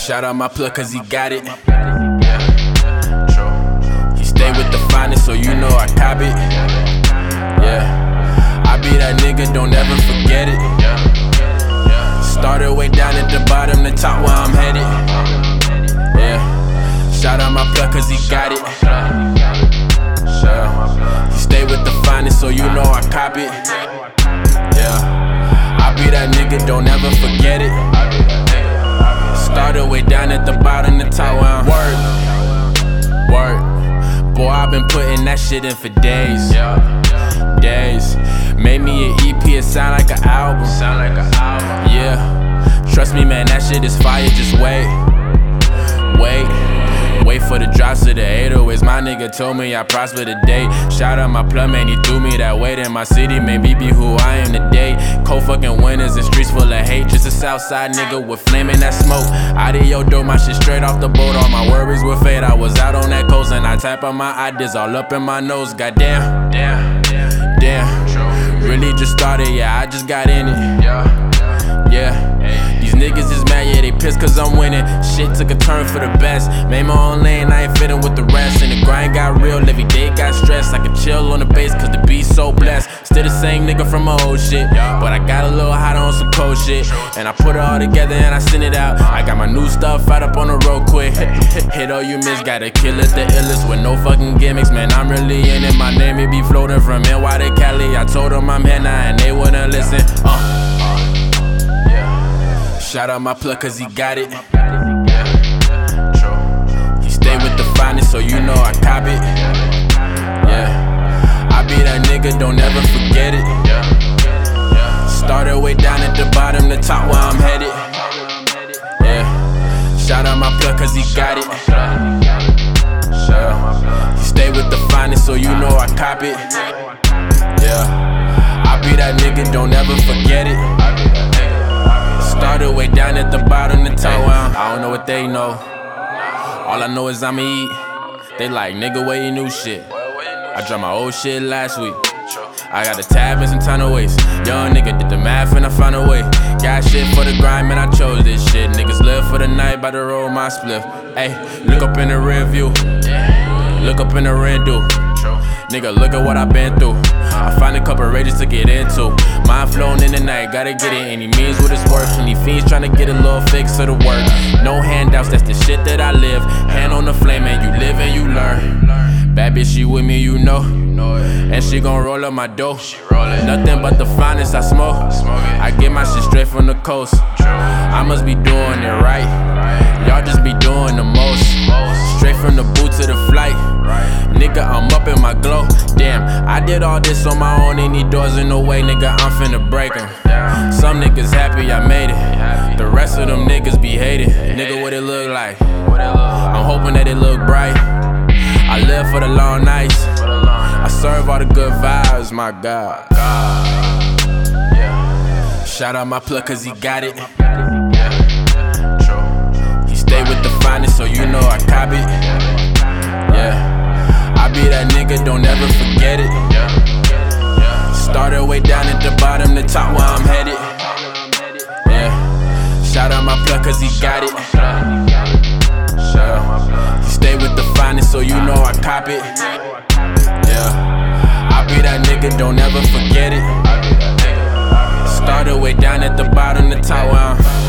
Shout out my plug cause he got it. He stay with the finest, so you know I cop it. Yeah, I be that nigga, don't ever forget it. Started way down at the bottom, the top where I'm headed. Yeah, shout out my plug cause he got it. He stay with the finest, so you know I cop it. Yeah, I be that nigga, don't ever forget it. Started way down at the bottom, the top where I'm Word. Boy, I've been putting that shit in for days. Days. Made me an EP, it sound like an album. Yeah. Trust me, man, that shit is fire, just wait. Wait for the drops of the 808s. My nigga told me I prosper today. Shout out my plug, man, he threw me that weight in my city. Made me be who I am today. Cold fucking winters and streets full of hate. Just a Southside nigga with flaming that smoke. Out of your door, my shit straight off the boat. All my worries were fade. I was out on that coast and I tap on my ideas all up in my nose. Goddamn, damn. Really just started, yeah, I just got in it. Yeah. These niggas is mad, yeah, they pissed cause I'm winning. Shit took a turn for the best. Made my own lane, I ain't fitting with the rest. And the grind got real, every day got stressed. I can chill on the bass cause the beat's so blessed. Still the same nigga from my old shit, but I got a little hot on some cold shit. And I put it all together and I send it out. I got my new stuff out up on the road quick. Hit all you miss, gotta kill it, the illest with no fucking gimmicks. Man, I'm really in it, my name it be floating from NY to Cali. I told them I'm here now and they wouldn't listen. Shout out my plug cause he got it. He stay with the finest, so you know I cop it. Yeah, I be that nigga, don't ever forget it. Started way down at the bottom, the top where I'm headed. Yeah, shout out my plug cause he got it. He stay with the finest, so you know I cop it. Yeah, I be that nigga, don't ever forget it. Started way down at the bottom, the top where I don't know what they know. All I know is I'ma eat. They like, nigga, where you new shit? I dropped my old shit last week. I got a tab and some ton of waste. Young nigga did the math and I found a way. Got shit for the grind, man, I chose this shit. Niggas live for the night, by the roll my spliff. Ayy, look up in the rear view. Look up in the rear-do. Nigga, look at what I've been through. I find a couple rages to get into. Mind flown in the night, gotta get it any means what it's worth. Any fiends tryna get a little fix of the work. No handouts, that's the shit that I live. Hand on the flame and you live and you learn. Bad bitch, she with me, you know. And she gon' roll up my dough. Nothing but the finest I smoke. I get my shit straight from the coast. I must be doing it right. Y'all just be doing the most. Straight from the boot to the flight. Nigga, I'm up in my glow. Damn, I did all this on my own. Any doors in the way, nigga, I'm finna break them. Some niggas happy I made it. The rest of them niggas be hated. Nigga, what it look like? I'm hoping that it look bright. I live for the long nights. I serve all the good vibes, my God. Shout out my plug cause he got it. He stay with the finest, so you know I cop it. Yeah, I be that nigga, don't ever forget it. Started way down at the bottom, the top where I'm headed. Yeah, shout out my plug cause he got it. He stay with the finest, so you know I cop it. Yeah, I be that nigga, don't ever forget it. Started way down at the bottom, the top where I'm